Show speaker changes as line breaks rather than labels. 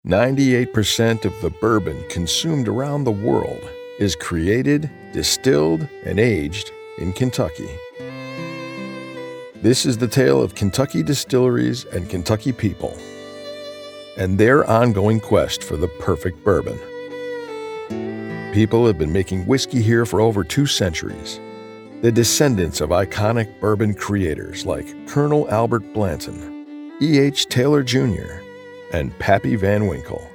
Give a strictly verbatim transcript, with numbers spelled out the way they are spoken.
ninety-eight percent of the bourbon consumed around the world is created, distilled, and aged in Kentucky. This is the tale of Kentucky distilleries and Kentucky people, and their ongoing quest for the perfect bourbon. People have been making whiskey here for over two centuries. The descendants of iconic bourbon creators like Colonel Albert Blanton, E H Taylor Junior, and Pappy Van Winkle.